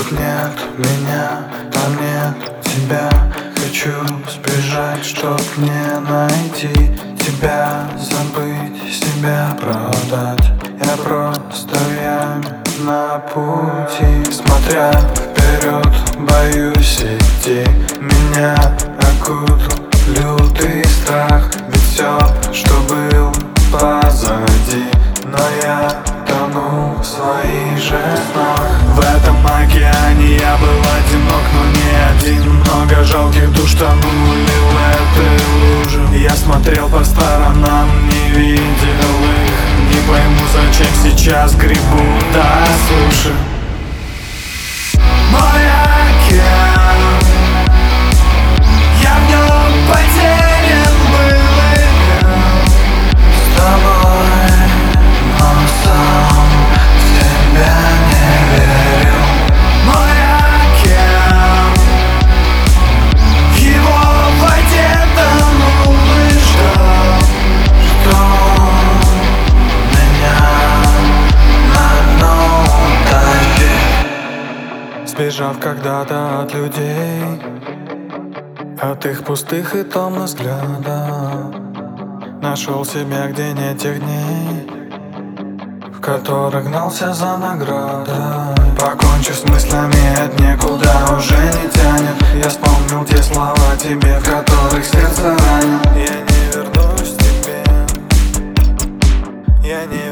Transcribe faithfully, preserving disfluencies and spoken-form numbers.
Тут нет меня, там нет тебя. Хочу сбежать, чтоб не найти тебя, забыть себя, продать. Я просто я на пути, смотря вперед, боюсь идти. Меня окутал лютый страх, ведь все, что был позади, но я тону в своих же снах. В этом океане я был одинок, но не один. Много жалких душ тонули в этой луже. Я смотрел по сторонам, не видел их. Не пойму, зачем сейчас гребу до суши. Мой океан, я в нем потерян был и пел с тобой, но сам в тебя не верил. Мой океан, в его воде тонул и ждал, что меня на дно утащит. Сбежав когда-то от людей, от их пустых и томных взглядов, нашел себя, где нет тех дней, в которых гнался за наградой. Покончив с мыслями, от некуда уже не тянет. Я вспомнил те слова тебе, в которых сердце ранен. Я не вернусь к тебе, я не